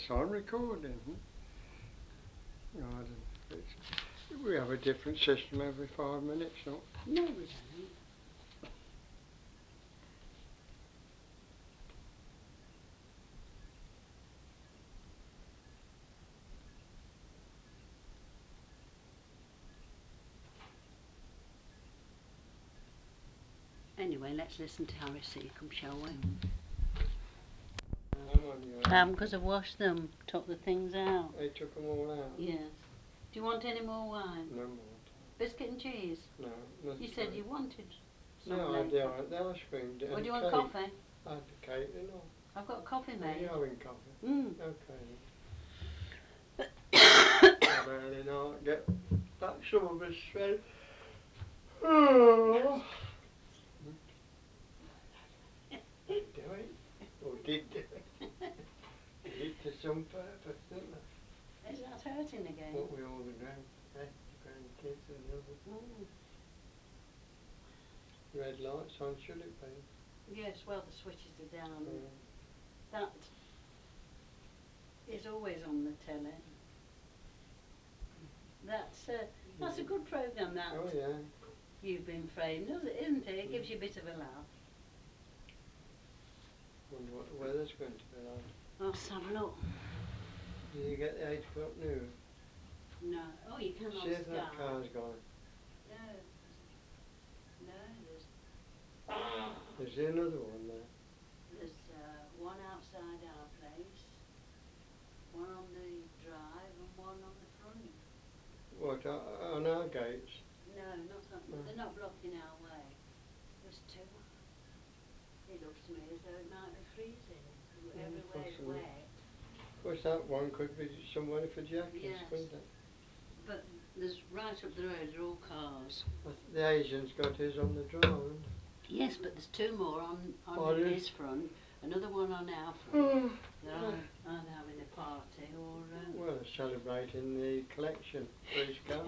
on recording. Right, we have a different system every 5 minutes, not? No, we don't. Anyway, let's listen to Harry Seacombe, shall we? Because I've washed them, took the things out. They took them all out? Yes. Do you want any more wine? No more. Biscuit and cheese? No, nothing. You said you wanted some No, later. I did. The ice cream. Or do you want cake. coffee? I had the cake, you know. I've got coffee made. Are you having coffee? Okay then. I really not get back some of us straight. Oh. Don't do it. Or did do it. Did it to some purpose, didn't they? Is that hurting again? What with all the grandkids and the others. Red lights on, should it be? Yes, well the switches are down. That is always on the telly. That's a good programme, that. Oh yeah. You've Been Framed, isn't it? It gives you a bit of a laugh. Wonder what the weather's going to be like. Let's have a look. Did you get the 8 o'clock news? No. Oh, you can on Sky. See if that car's gone. No, Is there another one there? There's one outside our place, one on the drive and one on the front. What, on our gates? No, not on, they're not blocking our way. There's two. It looks to me as though it might be freezing. Everywhere's wet. Of course that one could be somewhere for jackets, couldn't it? But there's right up the road, they're all cars. The Asian's got his on the drive, hasn't he? Yes, but there's two more on his front, another one on our front. They're either having a party or... well, they're celebrating the collection for his car.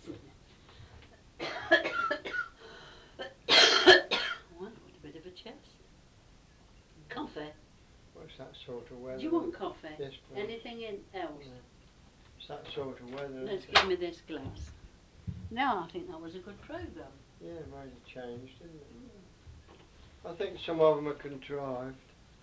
Well, I've got a bit of a chest. Coffee? What's that sort of weather? Do you want coffee? Yes, please. Anything else? No. It's that sort of weather. Let's give me this glass. No, I think that was a good programme. Yeah, it made a change, didn't it? I think some of them are contrived.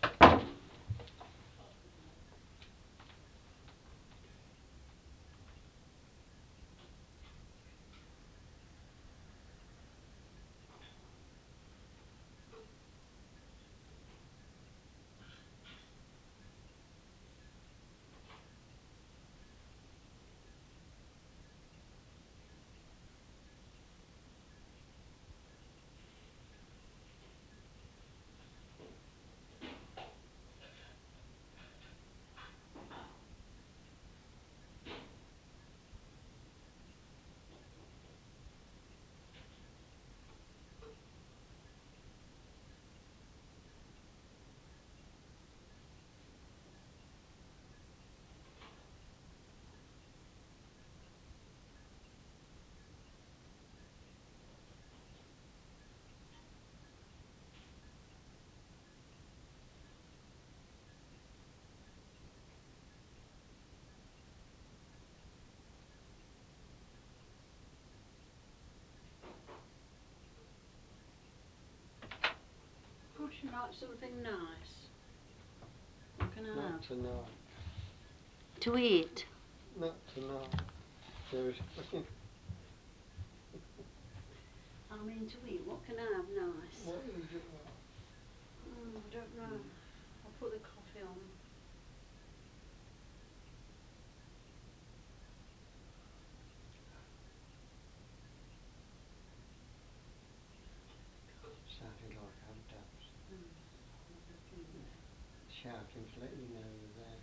Would you like something nice? What can I have? Not tonight. To eat? Not tonight. Seriously. I mean to eat, what can I have nice? What would you like? I don't know. I'll put the coffee on. Sounded like Abdabs. Looking there. Shouting to let you know you're there.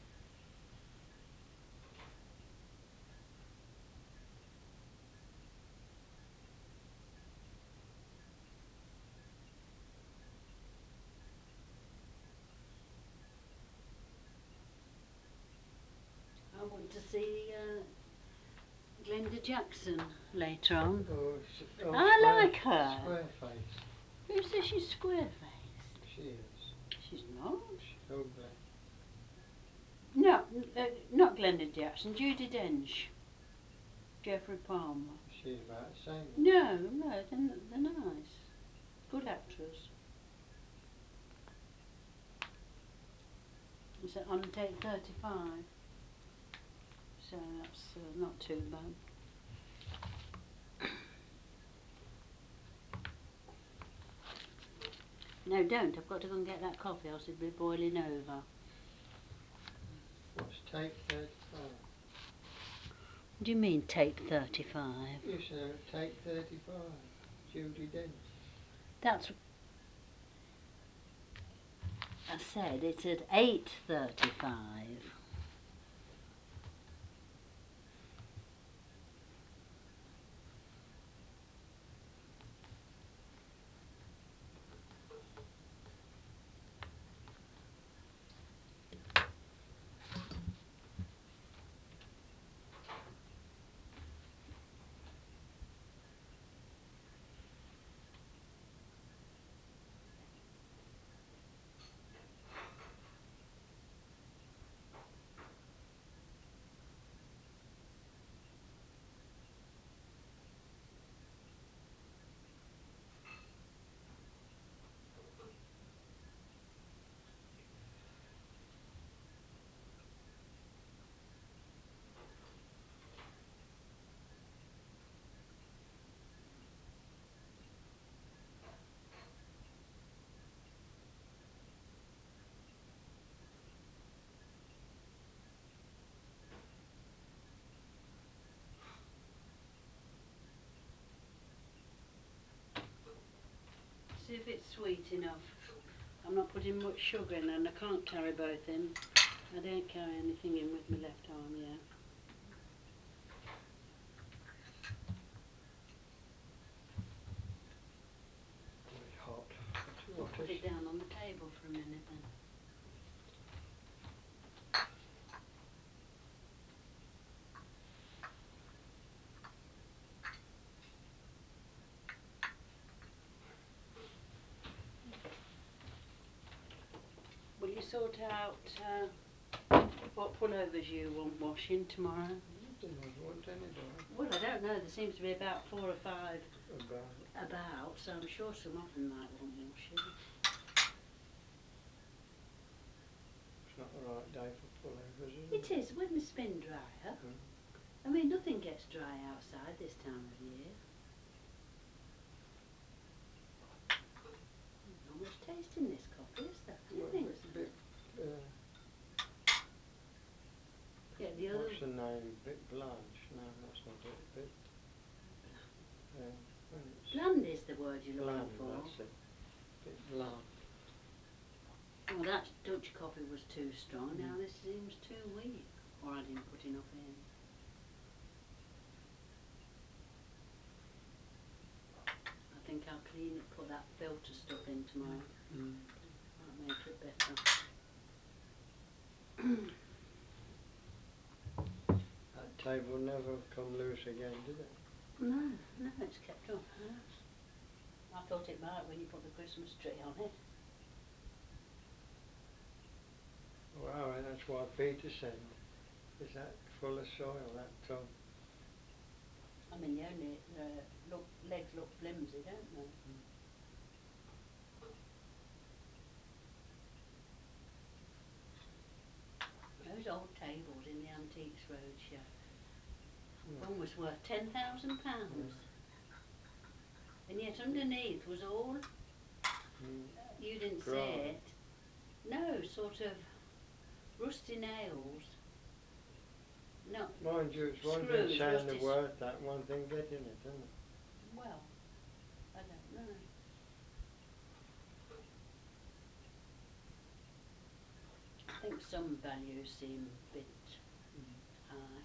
I want to see Glenda Jackson later on. I like her. Square face. Who says she's square face? She is. She's not. She's ugly. No, Not Glenda Jackson, Judi Dench. Geoffrey Palmer. She's about the same. No, they're nice. Good actress. It's on take 35. So that's not too bad. No, don't. I've got to go and get that coffee, else it'll be boiling over. What's take 35? What do you mean, take 35? You said take 35. Judi Dench. That's... I said it's at 8:35. See if it's sweet enough. I'm not putting much sugar in, and I can't carry both in. I don't carry anything in with my left arm yet. It's hot. I'll put it down on the table for a minute then. Will you sort out what pullovers you want washing tomorrow? I don't want any, do I? Well, I don't know. There seems to be about 4 or 5 About. so I'm sure some of them might want washing. It's not the right day for pullovers, is It it? is, when the spin dryer. Mm. I mean, nothing gets dry outside this time of year. There's not much taste in this coffee, is there? Do you think so? Bit, Yeah, the other... what's the name? Bit blanche? No, that's not it. Bit... when it's Bland is the word you're looking bland, for. that's it. Bit bland. Well, that Dutch coffee was too strong. Mm. Now this seems too weak. Or I didn't put enough in. I think I'll clean it, put that filter stuff in tomorrow. Mm. Might make it better. That table never come loose again, did it? No, it's kept up. I thought it might when you put the Christmas tree on it. Wow, and that's why Peter said, is that full of soil, that tub? I mean, the only legs look flimsy, don't they? Mm. Those old tables in the Antiques Roadshow. Yeah. One was worth £10,000. Yeah. And yet underneath was all, you didn't see it, no, sort of rusty nails. No, Mind you, it's one thing screws, saying the rusty... word that, one thing getting it, isn't it? Well, I don't know. I think some values seem a bit high.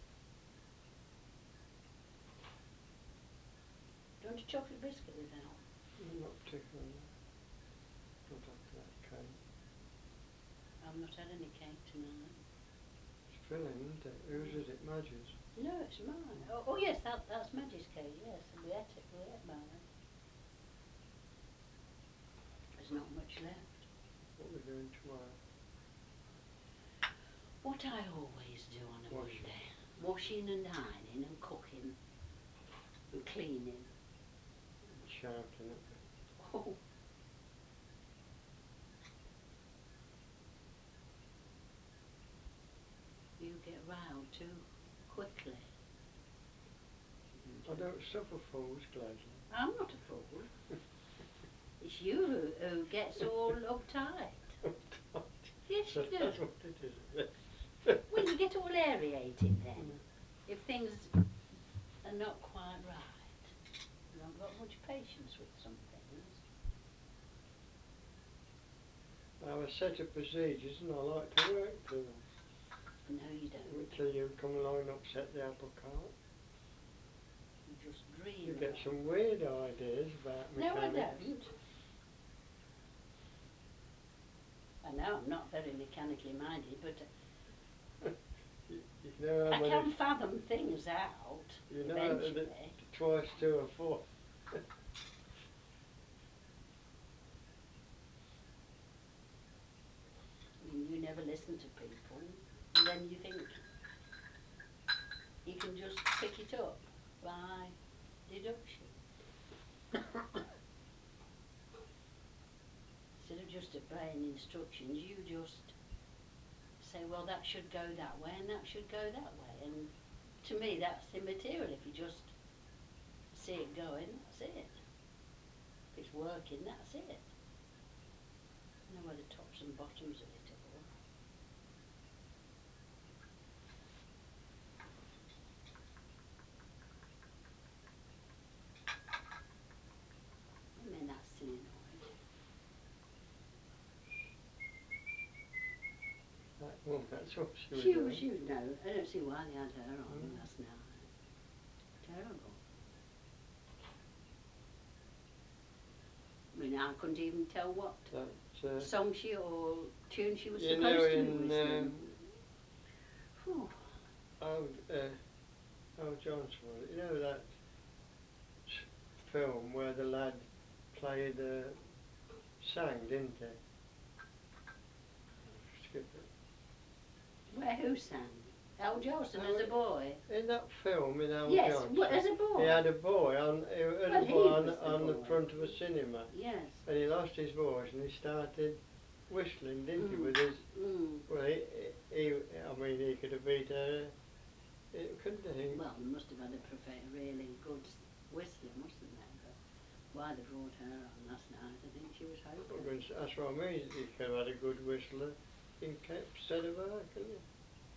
Do you want a chocolate biscuit with that? Not particularly. Not after that cake. I've not had any cake tonight. It's filling, isn't it? Whose is it? Madge's? No, it's mine. Oh yes, that's Maggie's cake, yes. We ate mine. There's not much left. What we're doing tomorrow? What what I always do on a Washing. Monday? Washing and ironing and cooking and cleaning. And shouting at me. Oh. You get riled too quickly. I don't suffer fools gladly. I'm not a fool. It's you who gets all uptight. Yes, you do. That's what it is, isn't it? Well, you get all aerated then. Mm. If things are not quite right. You haven't got much patience with some things. I have a set of procedures and I like to work to them. No, you don't. Until you come along and upset the apple cart. You just dream You of get it. some weird ideas about No, I mechanics. don't. I know I'm not very mechanically minded, but You know how I many... can fathom things out You know eventually. twice 2 are 4. I mean, you never listen to people, and then you think you can just pick it up by deduction. Instead of just obeying instructions, you just say, well, that should go that way and that should go that way. And to me, that's immaterial. If you just see it going, that's it. If it's working, that's it. You know where the tops and bottoms of it all. I mean, that silly noise. That woman, that's what she was She doing. was, you know, I don't see why they had her on Mm. last night. Terrible. I mean, I couldn't even tell what song she or tune she was supposed to be whistling. Old Johnson, you know that film where the lad played, sang, didn't he? Skip it. Where who sang? Al Jolson as a boy? In that film, in Al Yes, Johnson, as a boy. he had a boy on the boy. front of a cinema. Yes. And he lost his voice and he started whistling, didn't he? With his, well, I mean, he could have beat her, couldn't he? Well, they must have had a really good whistler, mustn't they? But why they brought her on last night, I think she was hopeless. That's what I mean. He could have had a good whistler instead of her, couldn't he?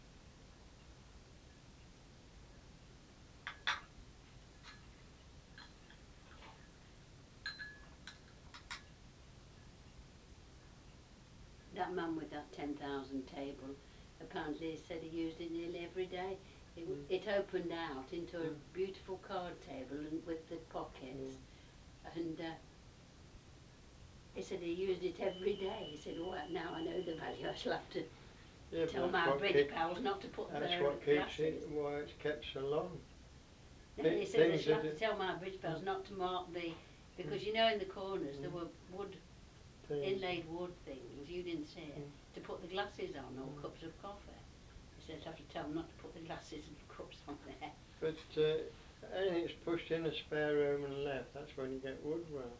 That man with that 10,000 table, apparently he said he used it nearly every day. It opened out into a beautiful card table and with the pockets, and he said he used it every day. He said, "Oh, now I know the value. I shall have to tell my bridge pals not to put their glasses." Why it's kept so long. He said I shall have to tell my bridge pals not to mark because you know in the corners there were inlaid wood things, you didn't see it, to put the glasses on or cups of coffee. He said I have to tell them not to put the glasses and cups on there. But anything's pushed in a spare room and left, that's when you get woodworm.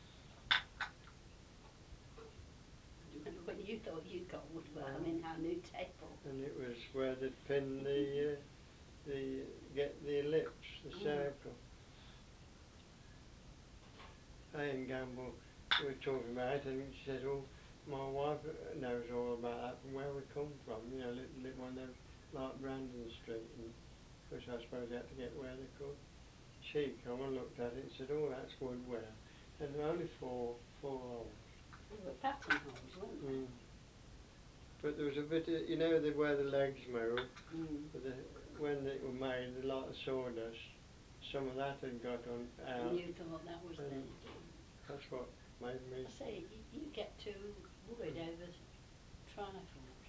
Do you remember when you thought you'd got woodworm in our new table? And it was where they'd pin get the ellipse, the circle. Ian Gamble, we were talking about it, and she said, "Oh, my wife knows all about that from where we come from, you know, little one of them, like Brandon Street, and which I suppose they had to get where they could." She come and looked at it and said, "Oh, that's woodworm," and there were only four holes. They were pattern holes, weren't they? But there was a bit of, you know, where the legs move, when they were made, a lot of sawdust, some of that had got out. And you thought that was the... That's what made me... I say, you get too worried over trifles.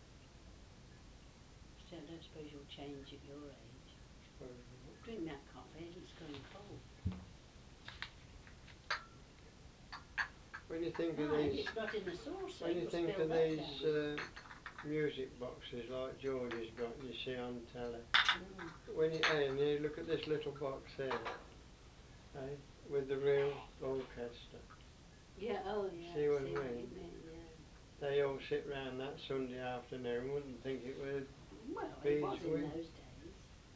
Still, I don't suppose you'll change at your age. Drink that coffee, it's going cold. When you think of these... it's not in the saucer, when you think of these music boxes like George has got and you see on telly. Mm. And you look at this little box here, eh, with the real orchestra. Yeah, oh yeah, See what I I see what you mean? mean, yeah. They all sit round that Sunday afternoon, wouldn't think it was Well, it was in Beeswing. those days.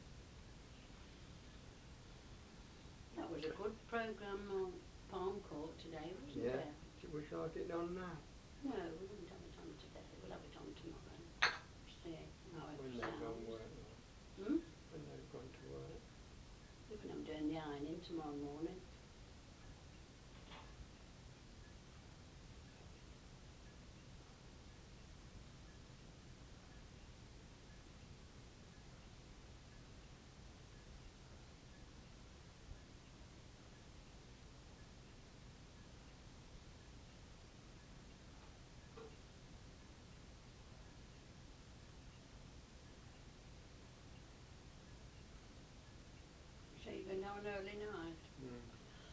That was a good programme on Palm Court today, wasn't Yeah. it? Would you like it on now? No, we wouldn't have it on today. We'll have it on tomorrow. See how it When they've gone sounds. work, like. Hmm? When they've gone to work. Even I'm doing the ironing tomorrow morning. So you're going to have an early night? Mm.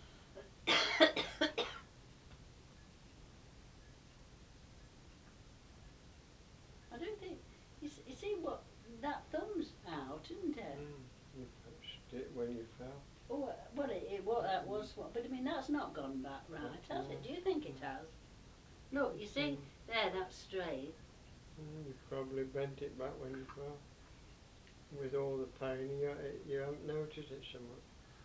I don't think you see what that thumb's out, isn't it? You pushed it when you fell. Oh, what that was. What, but I mean, that's not gone back right, has No, it? Do you think it no. has? Look, you see there, that's straight. You probably bent it back when you fell. With all the pain, you haven't noticed it so much.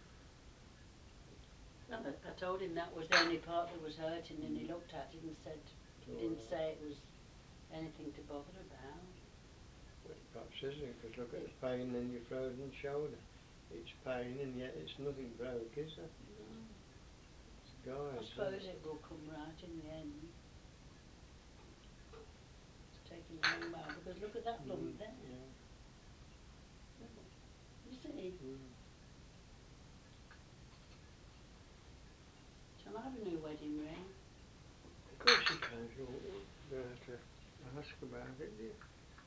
Well, I told him that was the only part that was hurting, and he looked at it and said he didn't say it was anything to bother about. Well, perhaps isn't, because look at It, the pain in your frozen shoulder. It's pain and yet it's nothing broke, is there? no, It's I guides, isn't suppose it? it will come right in the end. It's taken a long while because look at that lump there. Yeah. Look, you see? Shall I have a new wedding ring? Of course you can. You'll be able to ask about it, do you?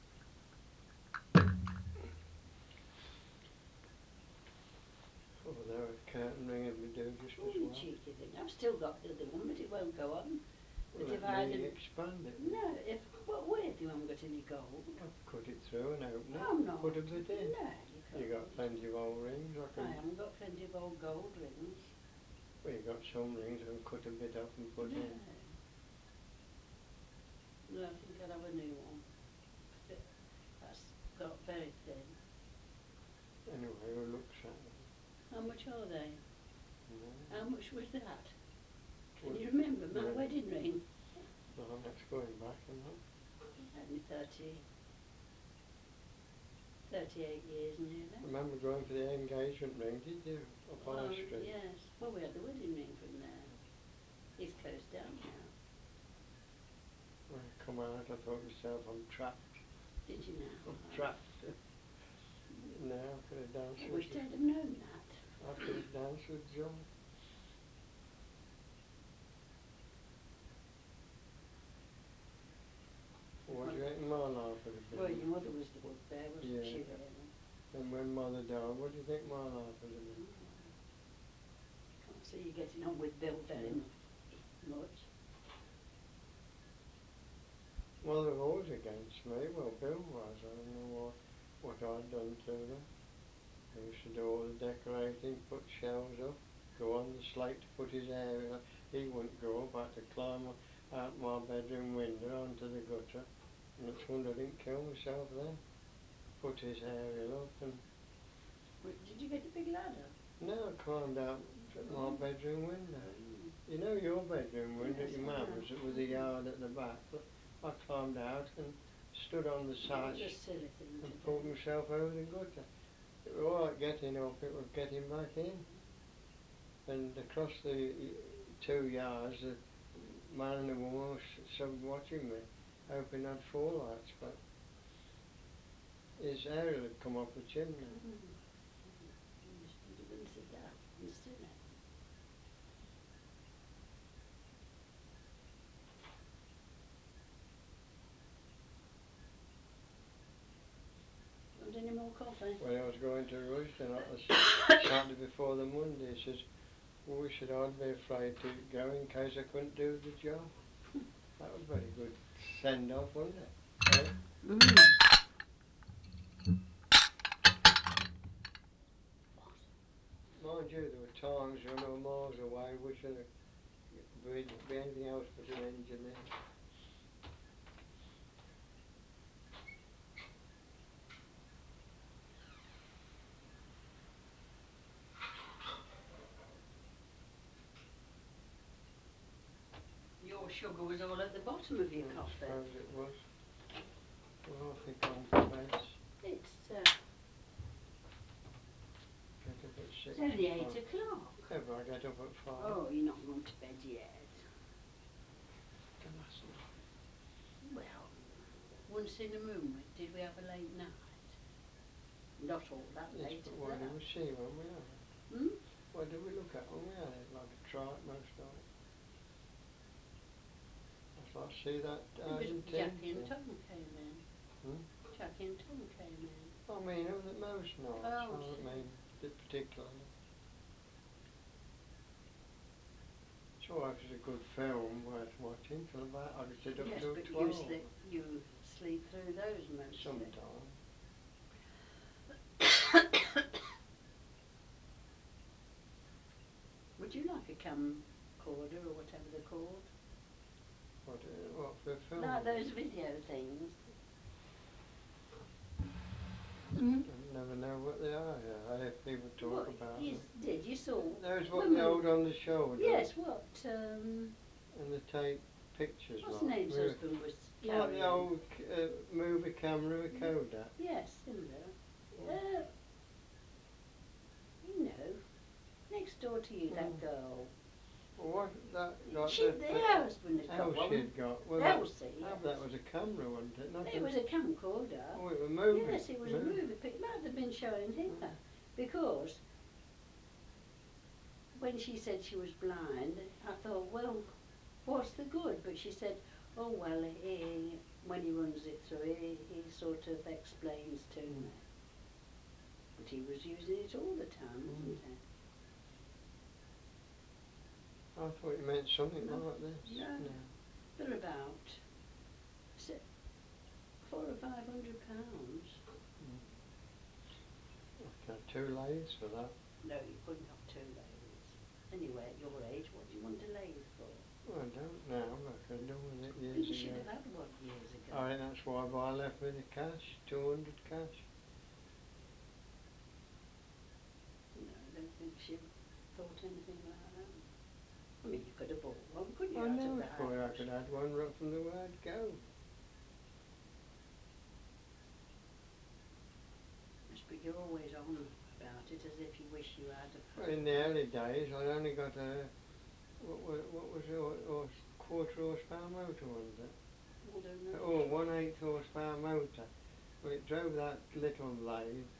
Although a curtain ring would be do just Oh, as you well. cheeky thing. I've still got the other one, but it won't go on. But if Let I me hadn't... expand it. No, if... What with? You haven't got any gold. I've cut it through and opened it. I'm not. Put a bit in. No, you You got can't. plenty of old rings. I haven't got plenty of old gold rings. Well, you got some rings I can cut a bit off and put No. in. No, I think I'll have a new one. But that's got very thin. Anyway, who looks at them? How much are they? No. How much was that? Can Well, you remember my no. wedding ring? No, that's going back, isn't it? Only 38 years nearly. Remember going for the engagement ring, did you? Up High Street. Yes. Well, we had the wedding ring from there. It's closed down now. When I come out, I thought to myself, I'm trapped. Did you now? I'm trapped. No, I could have danced I with wished I'd have known that. I could have danced with John. What do you reckon my life would have Well, been? your mother was the bugbear, wasn't she, Yeah. really? And when Mother died, what do you think my life would have been? Can't see you getting on with Bill very much. Well, they were always against me. Well, Bill was. I don't know what I'd done to them. He used to do all the decorating, put shelves up, go on the slate to put his hair in. He wouldn't go up, I had to climb out my bedroom window onto the gutter. And it's wonder I didn't kill myself then. Put his aerial up and... Did you get a big ladder? No, I climbed out my bedroom window. You know your bedroom window Yes, at your I know. mum's with the yard at the back? I climbed out and stood on the That was sash a silly thing to and pulled do. myself over the gutter. It was alright getting up, it was getting back in. And across the 2 yards, the man and the woman was stood watching me, hoping I'd fall out, but his aerial had come off the chimney. You've been so daft and silly. Want any more coffee? When I was going to Rusden on the Saturday before the Monday, he says, well, we said I'd be afraid to go in case I couldn't do the job. That was very good send off, wasn't it? Eh? Mm. Mind you, there were times when I was miles away wishing it could be anything else but an engineer. Your sugar was all at the bottom of your I coffee. suppose it was. Well, I think I'm for bed. It's Get up at 6 only or 5. 8 o'clock. Yeah, but I get up at 5. Oh, you're not going to bed yet. The last night. Well, once in a moon, did we have a late night? Not all that Yes, late but at what did that. we see when we had it? Hmm? What did we look at when we had it? Like a tripe most of it. I thought, see that It was Argentine Jackie and thing? Tom came in. Hmm? Jackie and Tom came in. I mean, it was at most nights. Oh, I I don't see. mean particularly. Sure, if it's a good film worth watching till about, I could sit up Yes, till but 12 you sleep through those mostly. sometimes. Would you like a camcorder or whatever they're called? What for film? Like those video things. Mm. I never know what they are. Yeah, I hear people talk What about you them. did? You saw Those what when they we? hold on the shoulder Yes. What? and they take pictures What's like. name's Movie, husband was like the carrying? old movie camera with Kodak. Yes, similar. Mm. Uh, you know, next door to you, that Mm. girl. Well, what that got She, their husband has got Elsie one. had got. Well, Elsie, that yes. was a camera, wasn't it? Not It a. was a camcorder. Oh, it was a movie. Yes, it was a Movie. movie. It might have been showing here Mm. because when she said she was blind, I thought, well, what's the good? But she said, oh well, when he runs it through, he sort of explains to Mm. me. But he was using it all the time, Mm. wasn't he? I thought you meant something No, like this. no, No. they're about £400 or £500. Mm. I could have two lathes for that. No, you couldn't have two lathes. Anyway, at your age, what do you want a lathe for? Well, I don't know, but I could have done with it Well, years you should ago. have had one years ago. I think that's why I left me the cash, 200 cash. No, I don't think she thought anything like that. I mean, you could have bought one, couldn't you, I out of never the thought I house? could have had one right from the word go. Yes, but you're always on about it as if you wish you had Well, had in the one. early days, I'd only got a, what was it, quarter horsepower motor, wasn't it? I don't know. Oh, 1/8 horsepower motor. Well, it drove that little lathe,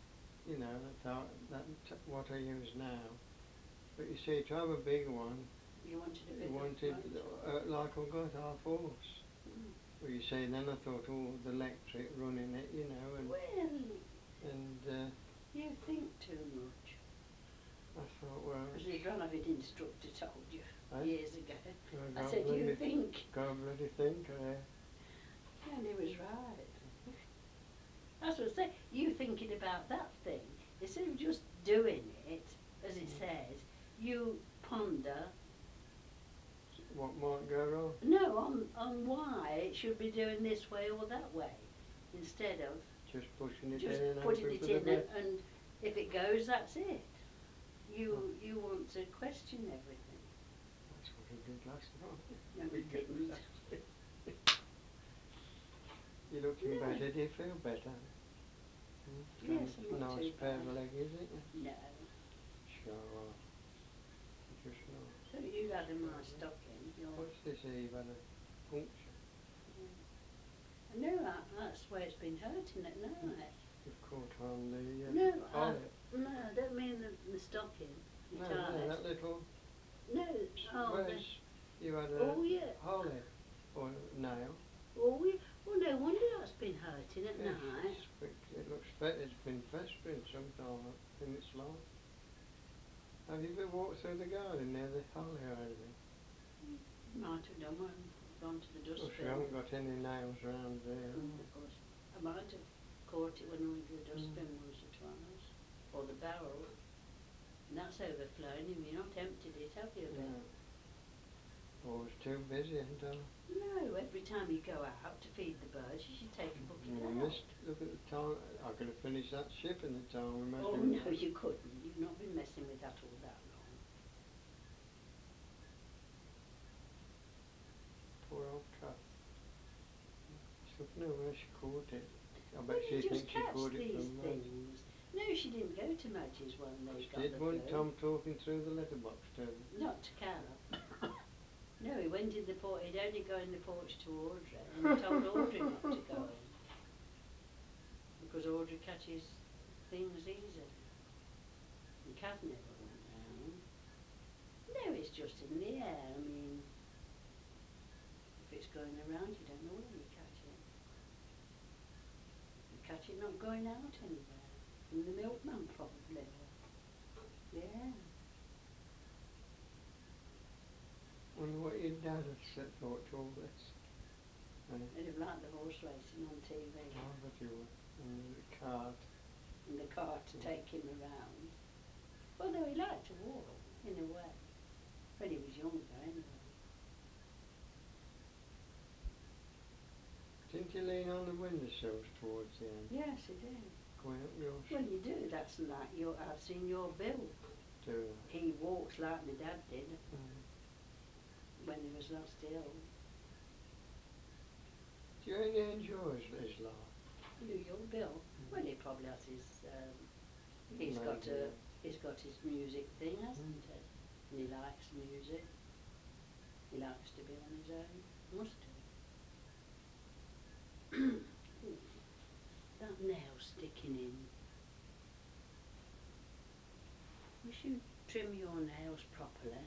what I use now. But you see, to have a big one, You wanted a you bigger wanted, motor. like I've got half horse. Mm. Well, you see, then I thought, oh, the electric running it, Well, and you think too much. I thought, well, As the driving instructor told you eh? years ago. I I got said, you bloody, think. got bloody thinker, And he was right. That's what I say. You thinking about that thing, instead of just doing it, as it Mm. says, you ponder, What might go wrong? no, on why it should be doing this way or that way, instead of Just pushing it just in and putting hoping it for the in best. and if it goes, that's it. Oh, You want to question everything. that's what I did last night. No, If you it goes, didn't. that's it. You're looking No. better. Do you feel better? Got Yes, I'm a not nice too pair bad. of legs, isn't you? No. Sure are. Just nice. So you had a Pair nice of legs. stocking. What's this here? You've had a puncture. Yeah. I know that's where it's been hurting at Mm. night. You've caught on the No, holly. no, I don't mean the stocking, the No, there, ties. that little. No, oh, Where's you had a oh yeah, holly or nail? oh yeah. Well, no wonder that's been hurting at Yes, night. it looks it's been festering sometime in its life. Have you ever walked through the garden near the holly or anything? Might have done one. gone to the Well, we dustbin. haven't got any nails round there. Oh, good. I might have caught it when I went to the dustbin Mm. once or twice. Or the barrel. And that's overflown and you've not emptied it, have you, a bit? No. Always too busy, ain't I? No, every time you go out to feed the birds, you should take a bucket We out. missed, look at the time, I could have finished that ship in the time we messed Oh, with no, that. you couldn't. You've not been messing with that all that long. Poor old Kath. She's looking at where she caught it. I Well, bet she you just thinks she catch caught it these from Madge. things. No, she didn't go to Madge's when they She got did the one flu. Tom talking through the letterbox to her. Not to Carol. No, he went in the porch. He'd only go in the porch to Audrey, and he told Audrey not to go in because Audrey catches things easily. And Kath never went round. No, it's just in the air. I mean, if it's going around, you don't know where you catch it. You catch it not going out anywhere. From the milkman, probably. Yeah. Wonder what your dad had thought to all this. They'd have liked the horse racing on TV. I bet he would. And the cart. And the car to take him around. Although he liked to walk, in a way. When he was younger, anyway. Didn't you lean on the windowsills towards the end? Yes, he did. Going up your Well, street? you do. That's like I've seen your Bill. Do that. He walks like my dad did Mm. when he was last ill. Do you really enjoy his life? Your Bill. Well, he probably has his. He's got Maybe, yeah. He's got his music thing, hasn't Mm. he? And he likes music. He likes to be on his own. Must do. That nail sticking in. You should trim your nails properly.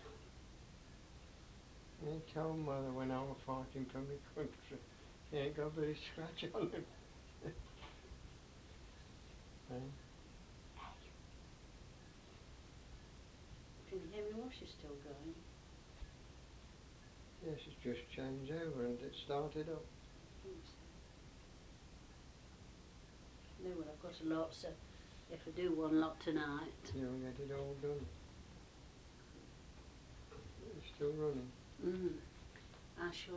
He told Mother when I was fighting for my country, he ain't got a bloody scratch on him. Eh? Can you hear my washer still going? Yes, it's just changed over and it started up. I think so. No, well, I've got a lot, so if I do one lot tonight. You'll get it all done. It's still running. I shall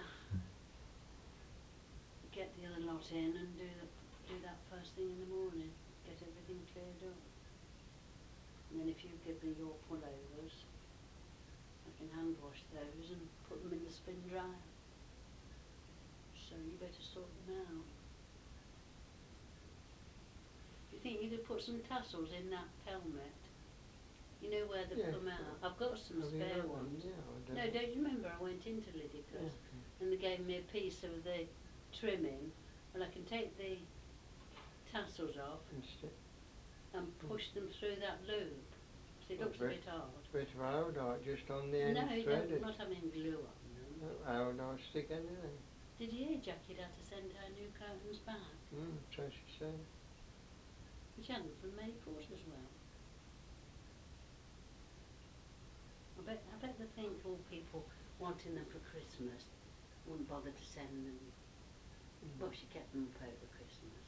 get the other lot in and do that first thing in the morning. Get everything cleared up. And then if you give me your pullovers, I can hand wash those and put them in the spin dryer. So you better sort them out. Do you think you could put some tassels in that pelmet? You know where they've Yeah, come out? I've got some have you spare got them? ones. Yeah, I do. No, don't you remember I went into Lydica's Yeah. and they gave me a piece of the trimming? Well, I can take the tassels off and push them through that loop. So it looks a bit hard. Bit of iodite just on the end No, threaded. not having glue on them. No, iodite stick anything. Did you hear Jackie had to send her new curtains back? So she said. But she had them from Maples as well. I bet they think all people wanting them for Christmas wouldn't bother to send them. Well, she kept them up over Christmas.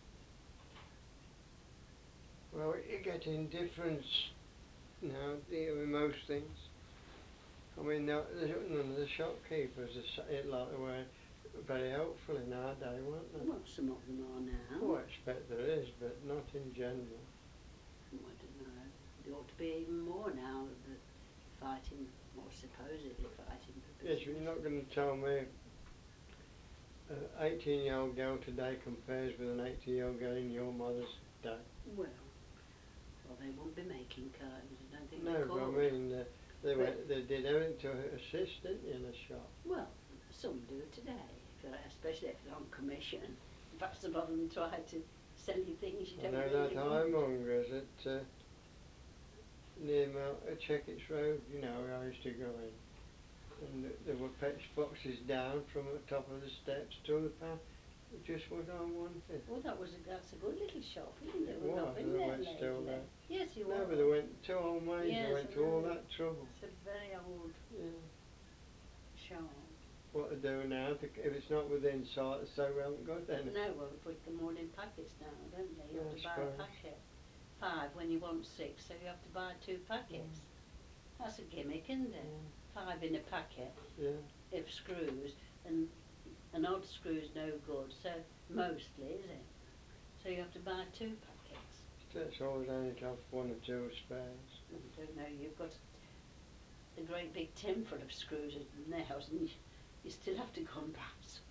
Well, you're getting difference now, dear, with most things. I mean, none of the shopkeepers like they were very helpful in our day, weren't they? Well, some of them are now. Oh, I expect there is, but not in general. Oh, I don't know. There ought to be even more now that fighting, or supposedly fighting for Yes, business. you're not going to tell me an 18-year-old girl today compares with an 18-year-old girl in your mother's day. Well, they won't be making curtains. I don't think No, they but I could. mean, they did everything to assist, didn't they, in a shop? Well, some do today, especially if they're on commission. In fact, some of them try to sell you things you I don't know really that want. ironmonger's at near Checkett's Road, you know, where I used to go in. And there were pet boxes down from the top of the steps to the path. Just what I wanted. Well, that's a good little shop, isn't it? It We've not was, been and they there went still lately. there. Yes, you No, are. but they went to old maids, Yes, they went I to all know. that trouble. It's a very old Yeah. shop. what they do now, if it's not within sight, so we haven't got any. No, well, they put them all in packets now, don't they? You have I to buy a suppose. packet. 5 when you want 6, so you have to buy 2 packets. That's a gimmick, isn't it? 5 in a packet. Yeah. If screws, and an odd screw's no good, so mostly, is it? So you have to buy 2 packets. It's always only to have 1 or 2 spares. I don't know, you've got a great big tin full of screws and nails, and you still have to go and buy some.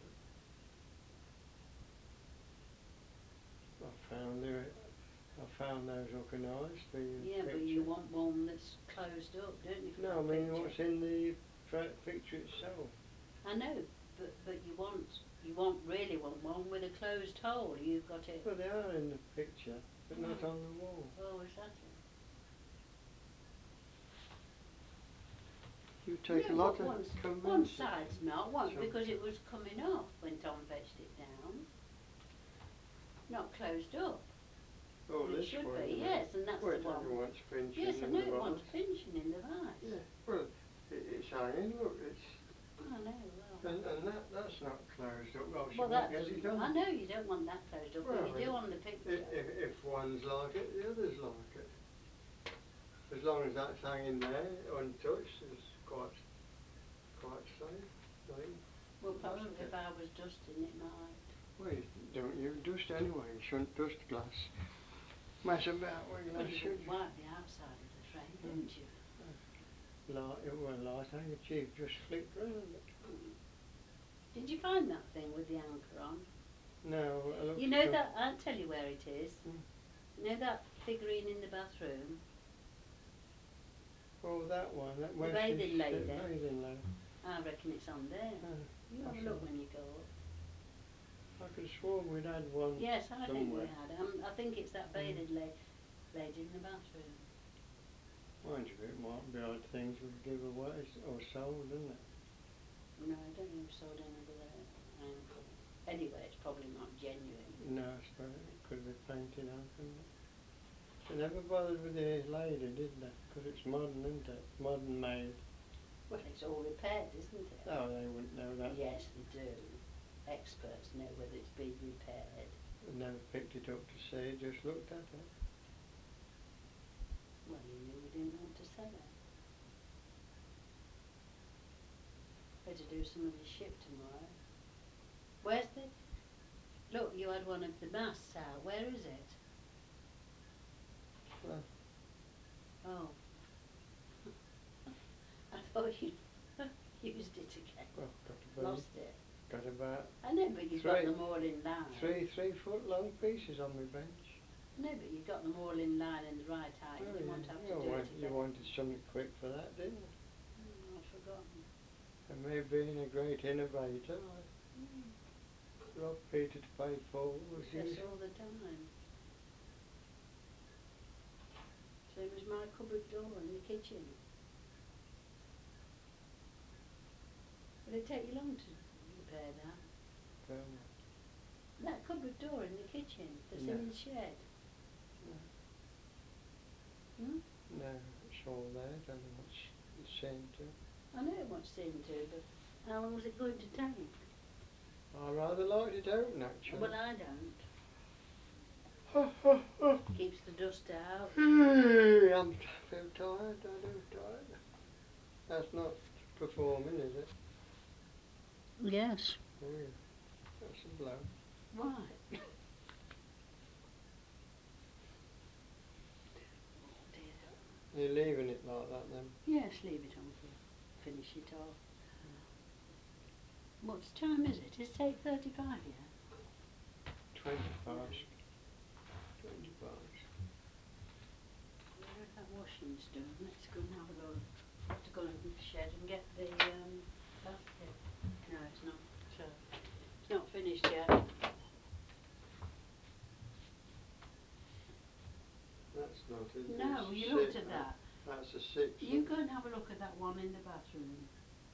I found those looking nice. Yeah, picture. but you want one that's closed up, don't you? For No, I the mean picture. what's in the picture itself. I know, but you really want one with a closed hole. You've got it. Well, they are in the picture, but not on the wall. Oh, is that it? You take a No, lot but of one convincing. side's not one Some- because it was coming off when Tom fetched it down. Not closed up. Oh, Well, it this should one. be, yes, and that's Well, the it one. only wants pinching Yes, I in know the it wants vise. pinching in the vise. Yeah. Well, it's hanging. Look, it's. I know. Well. And that's not closed up. Well, she Well, won't that get doesn't. it on. I know you don't want that closed up, Well, but you do on the picture. if one's like it, the other's like it. As long as that's hanging there untouched, it's quite safe, I think. Well, perhaps if I was dusting, it might. Well, you dust anyway. You shouldn't dust glass. Mess about with glass, Well, you should you? wipe the outside of the frame, don't you? Light handkerchief just flicked round it. Did you find that thing with the anchor on? No, I looked You know up. that, I'll tell you where it is. Hmm. You know that figurine in the bathroom? Oh, that one. That The bathing lady. bathing lady. I reckon it's on there. You have a look when you go up. I could have sworn we'd had one. Yes, I think we somewhere. had. I think it's that bathing lady in the bathroom. Mind you, it might be odd things we give away or sold, isn't it? No, I don't think we sold any with an ankle. Anyway, it's probably not genuine. No, I suppose it could be painted on, couldn't it? They never bothered with the lady, did they? Because it's modern, isn't it? Modern made. Well, it's all repaired, isn't it? Oh, they wouldn't know that. Yes, they do. Experts know whether it's been repaired. They never picked it up to see, just looked at it. Well, you knew we didn't want to sell it. Better do some of his ship tomorrow. Where's the... Look, you had one of the masts out. Where is it? Well, oh. I thought you used it again. Well, Lost it. got about I know, but you've got them all in line. 3 3-foot long pieces on my bench. No, but you got them all in line in the right height. You didn't want to have to do it again. You wanted something quick for that, didn't you? I'd forgotten. And me being a great innovator, I robbed Peter to pay Paul as Yes, usual. all the time. Same as my cupboard door in the kitchen. Will it take you long to repair that? That cupboard door in the kitchen that's in the shed. No. Hmm? No, it's all there. Don't know what's seen to. I know what's seen to, but how long was it going to take? I rather liked it open, actually. Well, I don't. Keeps the dust out. I feel tired. I do tired. That's not performing, is it? Yes. Oh, yeah. That's a blow. Why? Oh dear. You're leaving it like that then? Yes, leave it on for finish it off. What time is it? It's 8:35 yet. 20 past. 20 past. Where that washing's done, let's go and have a look. I have to go into the shed and get the basket. No, it's not. It's not finished yet. That's not, is it? No, It's you a looked six, at that. That's a 6. You go and have a look at that one in the bathroom.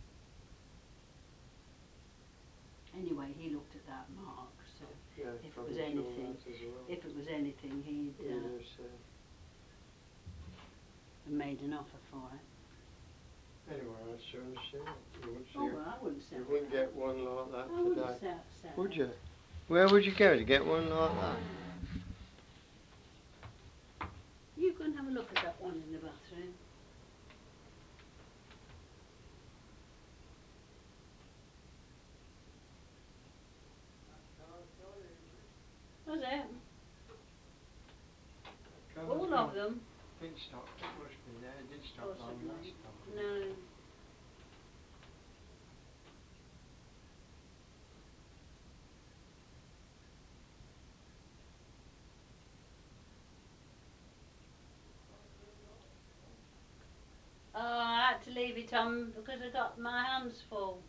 Anyway, he looked at that, Mark. So yeah, if it was anything, he'd Yes, made an offer for it. Anyway, I'd sooner see it. You wouldn't see Oh, it. well, I wouldn't You sell wouldn't that. get one like that I wouldn't today. sell Would it. you? Where would you go to get one like that? You go and have a look at that one in the bathroom. Was it? All of them? Didn't stop. It must be there. It didn't stop long Possibly. last time. No. Oh, I had to leave it on because I got my hands full.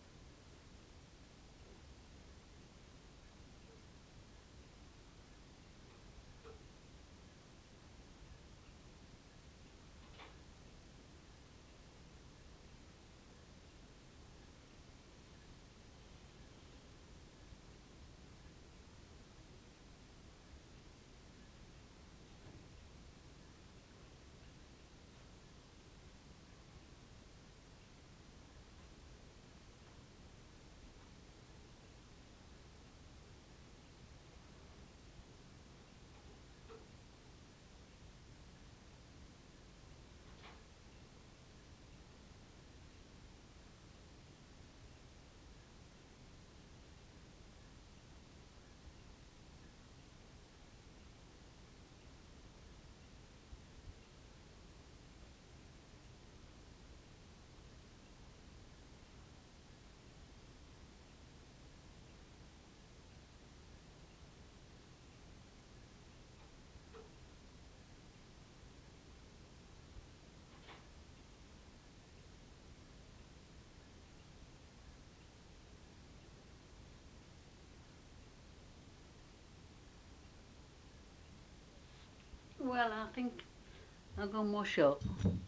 Well, I think I'll go and wash up.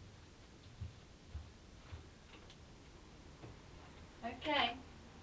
Okay.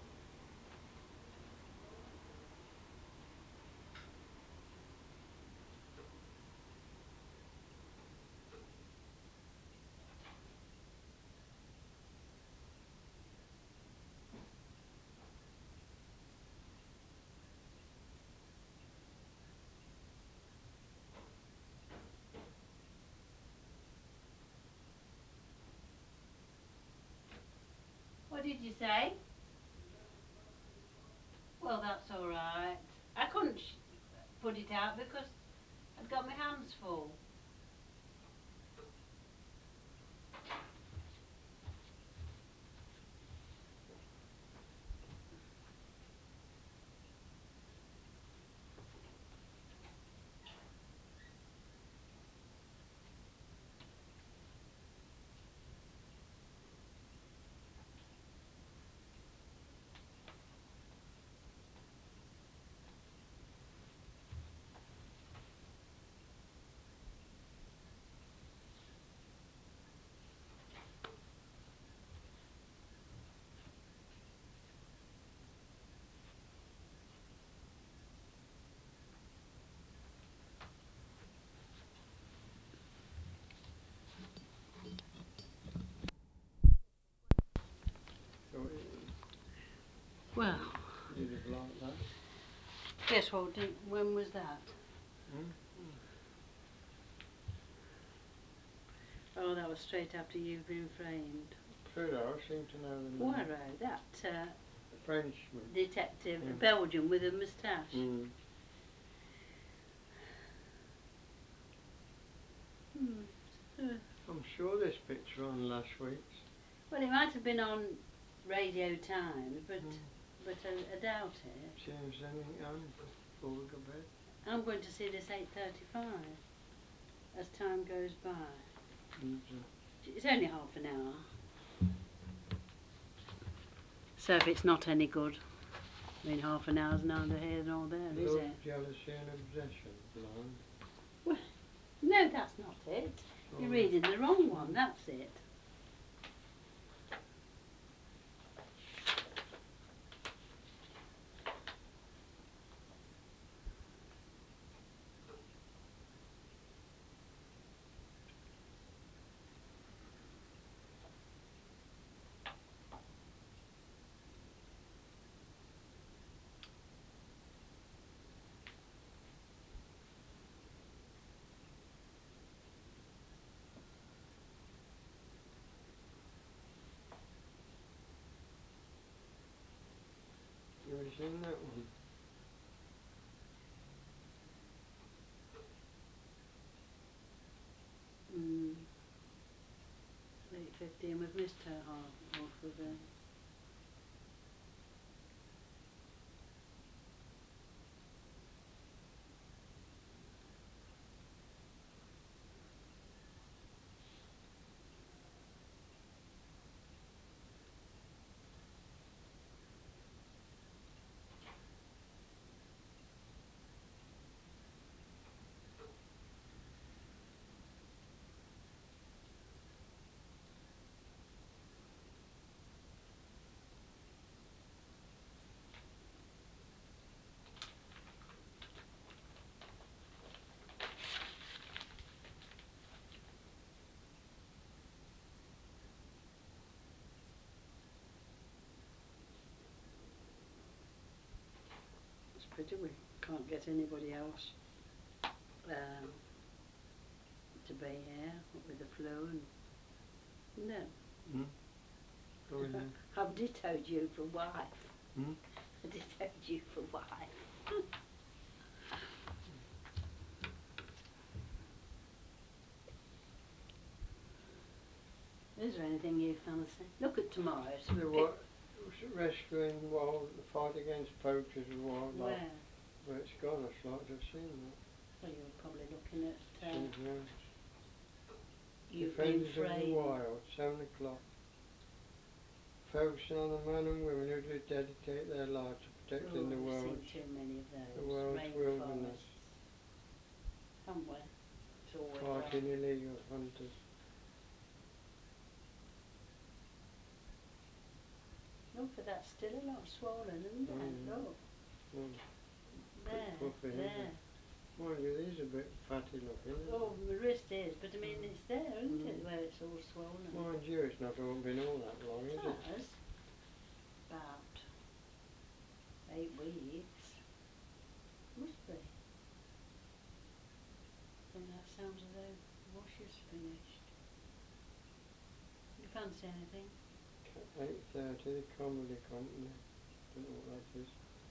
What did you say? Well, that's all right. I couldn't put it out because I'd got my hands full. So Well, you'd have liked that. guess what? When was that? Hmm? Oh, that was straight after you've been framed. Trudeau seemed to know the name. Poirot, that Frenchman. detective, Yeah. Belgian with a moustache. Mm. Hmm. I'm sure this picture on last week's. Well, it might have been on Radio Times, but Mm. I doubt it. Seems anything on before we go to bed. I'm going to see this 8:35 as time goes by. And, It's only half an hour. So if it's not any good, I mean, half an hour's neither here nor there, is love, it? jealousy and obsession, blonde. Well, no, that's not it. You're reading the wrong one, that's it. seen that one. Mm. 8:15. We've missed half of it. It's a pity we can't get anybody else to be here with the flu and no. Hmm? Oh, yeah. I've dittoed you for wife. Hmm? I dittoed you for wife. Is there anything you fancy? Look at tomorrow's. The rescuing the fight against poachers and wildlife. Where? Well, it's gone. I'd like to have seen that. Well, you were probably looking at. Seems nice. You've been Defenders of the framed. Wild, 7 o'clock. Focusing on the men and women who dedicate their lives to protecting We've seen too many of the those. world's wilderness, Rainforests. Haven't we? It's always fighting illegal hunters. Look at that, still a lot swollen, isn't there? Yeah. Look. Oh, There, puffy, there. Mind you, these are a bit fatty looking, isn't Oh, my wrist is, but I mean, Mm. it's there, isn't it, Mm. where it's all swollen? Mind you, it's not all been all that long, is it? It has. About 8 weeks. Must be. I think that sounds as though the wash is finished. You fancy anything? 8:30, the Comedy Company. Don't know what that is.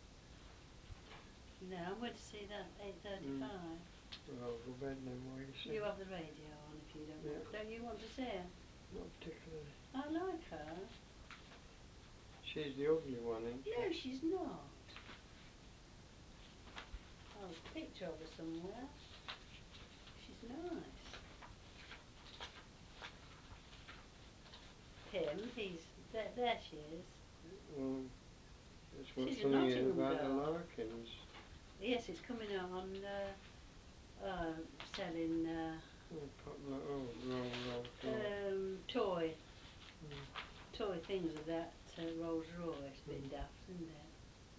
No, I'm going to see that 8:35. Well, I'll go to bed then, what you say? You have the radio on if you don't Yeah. want. Don't you want to see her? Not particularly. I like her. She's the ugly one, isn't she? No, she's not. Oh, there's a picture of her somewhere. She's nice. Him, he's there. She is. Well, that's what's She's a funny is Nottingham about the girl. Larkins. Yes, it's coming out on selling toy Mm. things of that Rolls Royce. Bit daft, isn't it?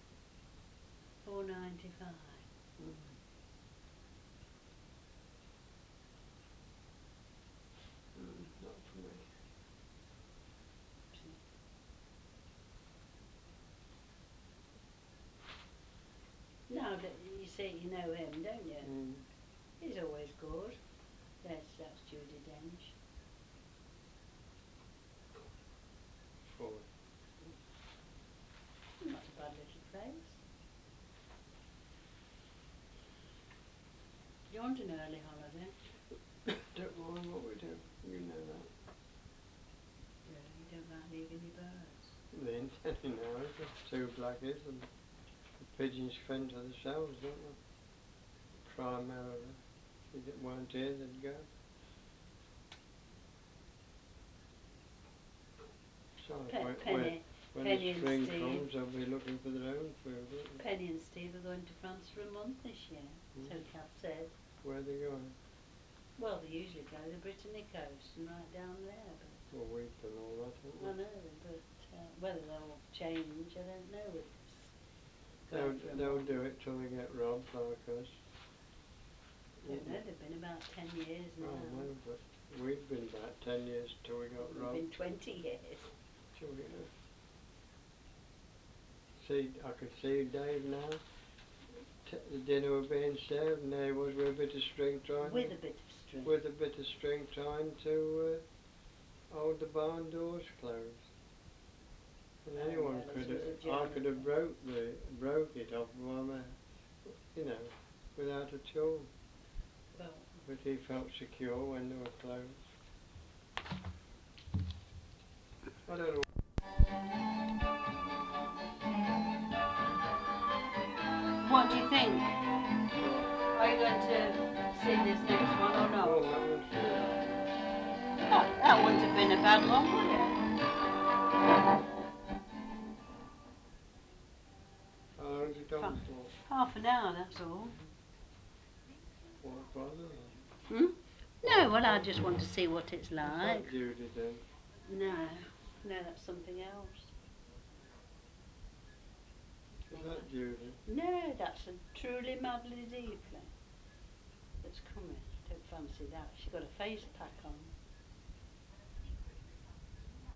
£4.95. Mm. Not for me. Now that you see, you know him, don't you? Mm. He's always good. That's Judi Dench. Four. Not a bad little place. Do you want an early holiday? Don't mind what we do. You know that. Really, you don't like leaving your birds? They ain't any now, is there? Two blackies and the pigeons fend for themselves, don't they? Primarily. If they weren't here, they'd go. So when the Penny and spring Steve. comes, they'll be looking for their own food, won't they? Penny and Steve are going to France for a month this year, so Kath said. Where are they going? Well, they usually go the Brittany coast and right down there, but... Well, we've done all that, haven't we? I know, but whether they'll change, I don't know with this. They'll do it till they get robbed like us. I don't know, they've been about 10 years now. I know, but we've been about 10 years till we got robbed. We've been 20 years. So see, I could see Dave now. The dinner was being served, and there he was with a bit of string trying With a bit of string. with a bit of string trying to hold the barn doors closed. And Oh anyone well, could it was a I joke. could have broke it off my you know, without a tool. Well, But he felt secure when they were closed. I don't know. what do you think? Well, Are you going to see this next one or not? oh, that was good. That wouldn't have been a bad one, would it? How long's it on for? Half an hour, that's all. What bother then? Hmm? No, well, I just want to see what it's Is like. that Judy then? No, no, that's something else. Is that Judy? No, that's a truly madly deeply that's coming. Don't fancy that. She's got a face pack on.